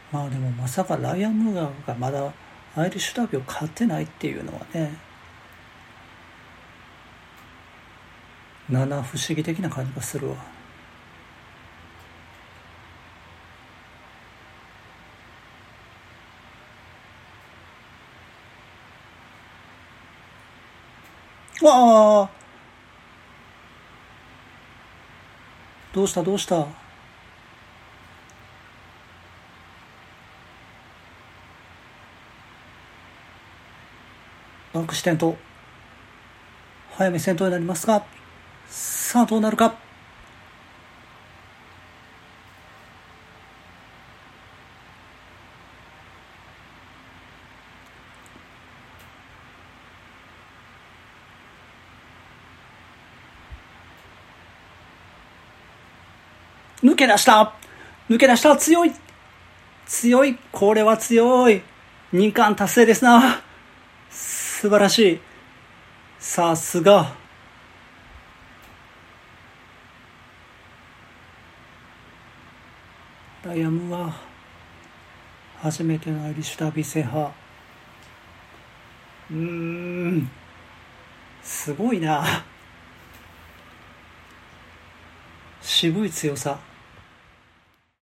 まあでもまさかライアン・ムーアがまだアイリッシュダービーを勝ってないっていうのはね、七不思議的な感じがするわ。わあ、どうしたどうした。アクシデント、早め先頭になりますが、さあどうなるか。抜け出した抜け出した。強い強い、これは強い。2冠達成ですな。素晴らしい。さすが。ライアムは初めてのアイリッシュダービー制覇。すごいな。渋い強さ。